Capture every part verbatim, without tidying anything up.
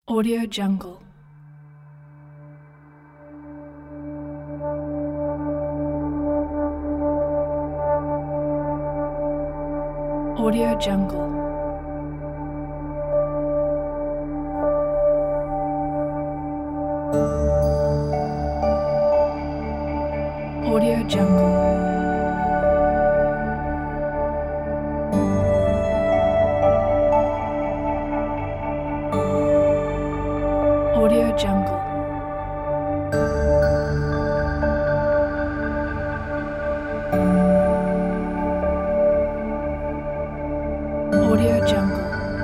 Audio Jungle. Audio Jungle. Audio Jungle. Audio Jungle. Audio Jungle.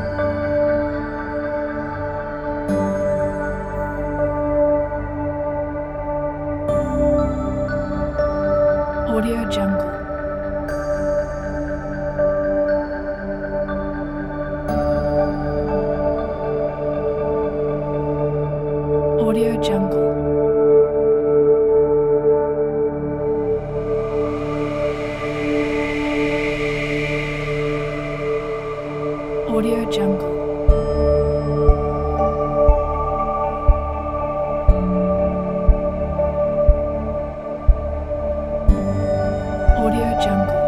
Audio Jungle. Audio Jungle. Audio Jungle. Audio Jungle.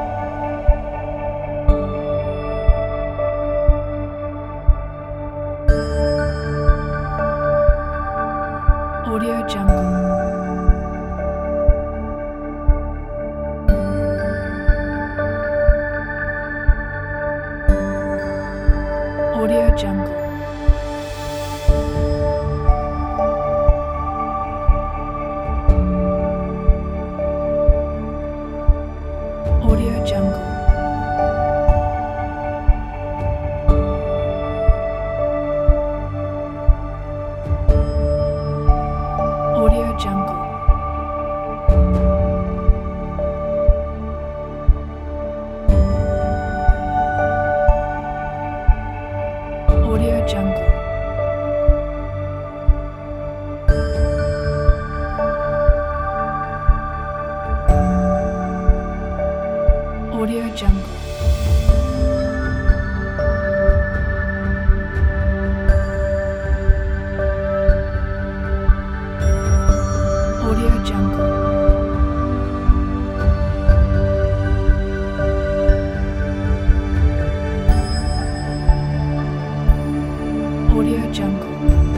Audio Jungle. Audio Jungle. Audio Jungle. Audio Jungle. Audio Jungle. Audio Jungle. Audio Jungle. Audio Jungle.